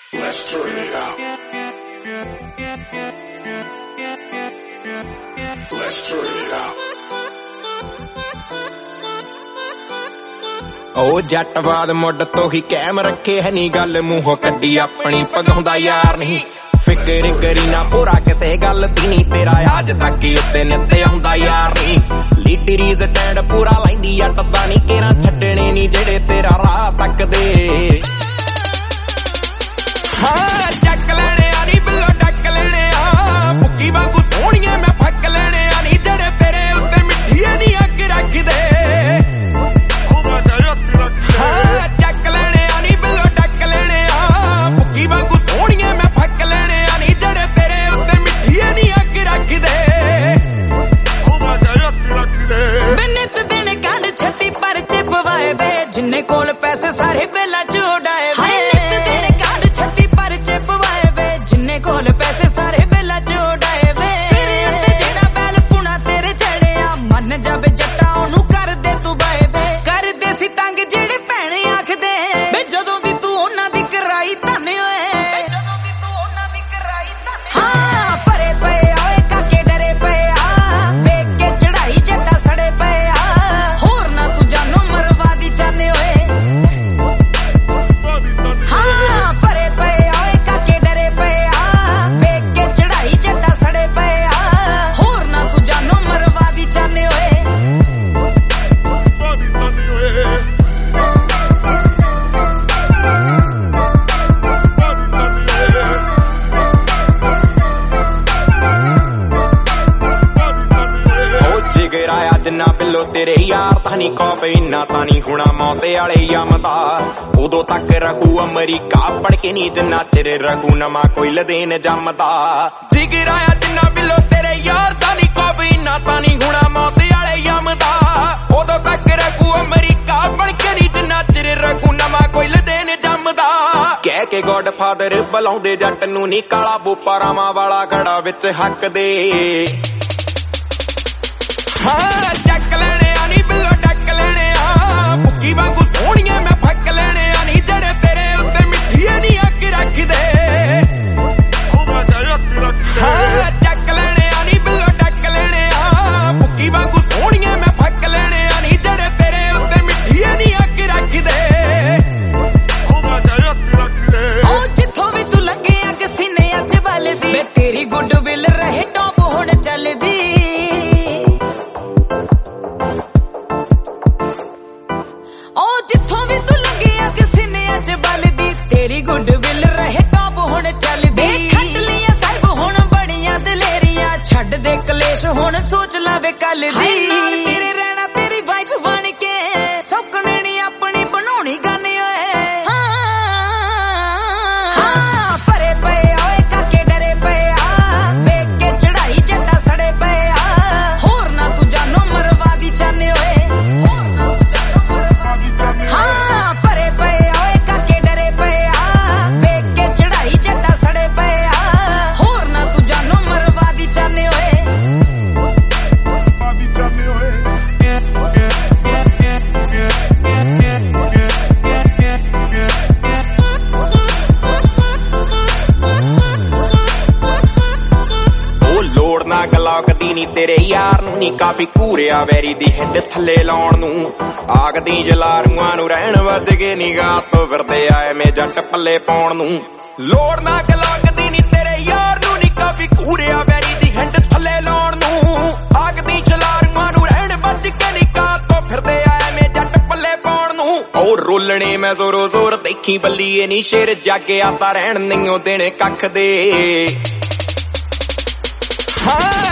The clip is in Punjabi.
Let's turn it out. Let's turn it out. ਉਹ ਜੱਟਵਾਦ ਮੁੱਢ ਤੋਂ ਹੀ ਕਾਇਮ ਰੱਖੇ ਹੈ ਨੀ ਗੱਲ ਮੂੰਹੋਂ ਕੱਢੀ ਆਪਣੀ ਪਗਾਉਂਦਾ ਯਾਰ ਨਹੀਂ ਫਿਕਰ ਕਰੀ ਨਾ ਪੂਰਾ ਕਿਸੇ ਗੱਲ ਦੀ ਨੀ ਤੇਰਾ ਅੱਜ ਤੱਕ ਹੀ ਉੱਤੇ ਨਿੱਤੇ ਆਉਂਦਾ ਯਾਰ ਨਹੀਂ ਲੀਡਰੀ ਸਟੈਂਡ ਪੂਰਾ ਲੈਂਦੀ ਅੱਟਦਾ ਨੀ ਕੇਰਾਂ ਛੱਡਣੇ ਨੀ ਜਿਹੜੇ ਤੇਰਾ ਰਾਹ ਤੱਕਦੇ ਹਾਂ ਚੱਕ ਲੈਣੇ ਆ ਨੀ ਬਿੱਲੋ ਡੱਕ ਲੈਣੇ ਆ ਭੁੱਕੀ ਵਾਂਗੂ ਸੋਹਣੀਏ ਮੈਂ ਫੱਕ ਲੈਣੇ ਆ ਨੀ ਜਿਹੜੇ ਤੇਰੇ ਉੱਤੇ ਮਿੱਠੀਏ ਨੀ ਅੱਗ ਰੱਖਦੇ ਚੱਕ ਲੈਣੇ ਆ ਨੀ ਬਿੱਲੋ ਡੱਕ ਲੈਣੇ ਆ ਭੁੱਕੀ ਵਾਂਗੂ ਸੋਹਣੀਏ ਮੈਂ ਫੱਕ ਲੈਣੇ ਆ ਨੀ ਜਿਹੜੇ ਤੇਰੇ ਉੱਤੇ ਮਿੱਠੀਏ ਨੀ ਅੱਗ ਰੱਖਦੇ ਨਿੱਤ ਦਿਨ ਗੰਢ ਛੱਤੀ ਪਰਚੇ ਪਵਾਏ ਵੇ ਜਿੰਨੇ ਕੋਲ ਪੈਸੇ ਸਾਰੇ ਪਹਿਲਾਂ ਚੋੜਾਏ ਵੇ ਨਿੱਤ ਦਿਨ ਗੰਢ ਛੱਤੀ ਪਰਚੇ ਪਵਾਏ ਵੇ ਜਿੰਨੇ ਕੋਲ ਪੈਸੇ ਸਾਰੇ ਪਹਿਲਾਂ ਚੋੜਾਏ ਵੇ ਤੇਰੇ ਉੱਤੇ ਜਿਹੜਾ ਬੈਲ ਪੁਣਾ ਤੇਰੇ ਚੜਿਆ ਮੰਨ ਜਾਵੇ ਜੱਟਾ ਉਹਨੂੰ ਕਰਦੇ ਤੂੰ ਬਾਏ ਵੇ ਕਰਦੇ ਸੀ ਤੰਗ ਜਿਹੜੇ ਭੈਣੇ ਆਖਦੇ ਵੇ ਜਦੋਂ ਦੀ ਤੂੰ ਉਹਨਾਂ ਦੀ ਕਰਾਈ ਧੰਨ ਓਏ ਜਦੋਂ ਦੀ ਤੂੰ ਉਹਨਾਂ ਦੀ ਕਰਾਈ ਧੰਨ ਹਾਂ ਭਰੇ ਪਏ ਓਏ ਕਾਕੇ ਡਰੇ ਪਏ ਆ ਵੇਖ ਕੇ ਚੜਾਈ ਜੱਟਾ ਸੜੇ ਪਏ ਆ ਹੋਰ ਨਾ ਤੂੰ ਜਾਨੋ ਮਰਵਾ ਦੀ ਜਾਣੇ ਓਏ ਹਾਂ ਭਰੇ ਪਏ ਓਏ ਕਾਕੇ ਡਰੇ ਪਏ ਆ ਵੇਖ ਕੇ ਚੜਾਈ ਜੱਟਾ ਸੜੇ ਪਏ ਆ ਹੋਰ ਨਾ ਤੂੰ ਜਾਨੋ ਮਰਵਾ ਦੀ ਜਾਣੇ ਓਏ ਜਿਗਰਾਇਆ ਜਿੰਨਾ ਬਿੱਲੋ ਤੇਰੇ ਯਾਰ ਤਾਂ ਨੀ ਕੌਫੇ ਇੰਨਾ ਤਾਂ ਨੀ ਹੁਣਾ ਮੌਤੇ ਵਾਲੇ ਯਮਦਾ ਉਦੋਂ ਤੱਕ ਰਹੂ ਅਮਰੀਕਾ ਪੜ ਕੇ ਨੀ ਜਿੰਨਾ ਚਿਰ ਰਹੂ ਨਵਾਂ ਕੋਈ ਲਦੇਨ ਜੰਮਦਾ ਜਿਗਰਾਇਆ ਜਿੰਨਾ ਬਿੱਲੋ ਤੇਰੇ ਯਾਰ ਤਾਂ ਨੀ ਕੌਫੇ ਇੰਨਾ ਤਾਂ ਨੀ ਹੁਣਾ ਮੌਤੇ ਵਾਲੇ ਯਮਦਾ ਉਦੋਂ ਤੱਕ ਰਹੂ ਅਮਰੀਕਾ ਪੜ ਕੇ ਨੀ ਜਿੰਨਾ ਚਿਰ ਰਹੂ ਨਵਾਂ ਕੋਈ ਲਦੇਨ ਜੰਮਦਾ ਕਹਿ ਕੇ ਗੋਡ ਫਾਦਰ ਬੁਲਾਉਂਦੇ ਜੱਟ ਨੂੰ ਨੀ ਕਾਲਾ ਬੋਪਾ ਰਾਵਾਂ ਵਾਲਾ ਖੜਾ ਵਿੱਚ ਹੱਕ ਦੇ ਹਾਂ ਚੱਕ ਲੈਣੇ ਆ ਨੀ ਬਿੱਲੋ ਡੱਕ ਲੈਣੇ ਆ ਭੁੱਕੀ ਵਾਂਗੂ ਸੋਹਣੀਏ ਮੈਂ ਫੱਕ ਲੈਣੇ ਆ ਨੀ ਜਿਹੜੇ ਤੇਰੇ ਉੱਤੇ ਮਿੱਠੀਏ ਨੀ ਅੱਗ ਰੱਖਦੇ ਹਾਂ ਚੱਕ ਲੈਣੇ ਆ ਨੀ ਬਿੱਲੋ ਡੱਕ ਲੈਣੇ ਆ ਭੁੱਕੀ ਵਾਂਗੂ ਸੋਹਣੀਏ ਮੈਂ ਫੱਕ ਲੈਣੇ ਆ ਨੀ ਜਿਹੜੇ ਤੇਰੇ ਉੱਤੇ ਮਿੱਠੀਏ ਨੀ ਅੱਗ ਰੱਖਦੇ ਉਹ ਜਿੱਥੋਂ ਵੀ ਤੂੰ ਲੱਗਿਆ ਕਿ ਸੀਨੇ ਅੱਜ ਵੱਲਦੀ ਵੇ ਤੇਰੀ ਗੁੱਡ ਵਿਲ ਰਹੇ ਟੌਪ ਹੁਣ ਚੱਲਦੀ ਜਿੱਥੋਂ ਵੀ ਤੂੰ ਲੰਘਿਆ ਕਿਸੇ ਨੇ ਅੱਜ ਬਲਦੀ ਤੇਰੀ ਗੁੱਡ ਵਿਲ ਰਹੇ ਟੌਪ ਹੁਣ ਚੱਲਦੀ ਖੱਟ ਲੀਆਂ ਸਾਹਿਬ ਹੁਣ ਬੜੀਆਂ ਦਲੇਰੀਆਂ ਛੱਡ ਦੇ ਕਲੇਸ਼ ਹੁਣ ਸੋਚ ਲਾਵੇ ਕੱਲ ਦੀ ਨਾਲ ਤੇਰੇ ਰਹਿਣਾ ਤੇਰੀ ਵਾਈਫ ਬਣ ਕੇ ਸੌਕਣੇ ਨੀ ਆਪਣੀ ਬਣਾਉਣੀ ਗਾਨੇ ਓਏ ਹਾਂ ਭਰੇ ਪਏ ਓਏ ਕਾਕੇ ਡਰੇ ਪਏ ਆ ਵੇਖ ਕੇ ਚੜਾਈ ਜੱਟਾ ਸੜੇ ਪਏ ਆ ਹੋਰ ਨਾ ਤੂੰ ਜਾਨੋ ਮਰਵਾ ਦੀ ਜਾਨੇ ਓਏ ਹਾਂ ਭਰੇ ਪਏ ਓਏ ਕਾਕੇ ਡਰੇ ਪਏ ਆ ਵੇਖ ਕੇ ਚੜਾਈ ਜੱਟਾ ਸੜੇ ਪਏ ਆ ਹੋਰ ਨਾ ਤੂੰ ਜਾਨੋ ਮਰਵਾ ਦੀ ਜਾਨੇ ਓਏ ਉਹ ਲੋੜ ਨਾ ਗਲਾਕਦੀ ਨੀ ਤੇਰੇ ਯਾਰ ਨੂੰ ਨੀ ਕਾਫੀ ਘੂਰਿਆ ਵੈਰੀ ਦੀ ਹਿੱਡ ਥੱਲੇ ਲਾਉਣ ਨੂੰ ਆਗਦੀ ਜਲਾਰੂਆਂ ਨੂੰ ਰਹਿਣ ਵੱਜ ਕੇ ਨਿਗਾਹ ਤੋਂ ਫਿਰਦੇ ਆਏ ਮੇ ਜੱਟ ਪੱਲੇ ਪਾਉਣ ਨੂੰ ਲੋੜ ਨਾ ਗਲਾਕਦੀ ਨੀ ਤੇਰੇ ਯਾਰ ਨੂੰ ਨੀ ਕਾਫੀ ਘੂਰਿਆ ਵੈਰੀ ਦੀ ਹਿੱਡ ਥੱਲੇ ਲਾਉਣ ਨੂੰ ਆਗਦੀ ਜਲਾਰੂਆਂ ਨੂੰ ਰਹਿਣ ਵੱਜ ਕੇ ਨਿਗਾਹ ਤੋਂ ਫਿਰਦੇ ਆਏ ਮੇ ਜੱਟ ਪੱਲੇ ਪਾਉਣ ਨੂੰ ਉਹ ਰੋਲਣੇ ਮੈਂ ਜ਼ੋਰੋ ਜ਼ੋਰ ਦੇਖੀ ਬੱਲੀਏ ਨੀ ਸ਼ੇਰ ਜਾਗਿਆ ਤਾਂ ਰਹਿਣ ਨਹੀਂਓ ਦੇਣੇ ਕੱਖ ਦੇ ਹਾਂ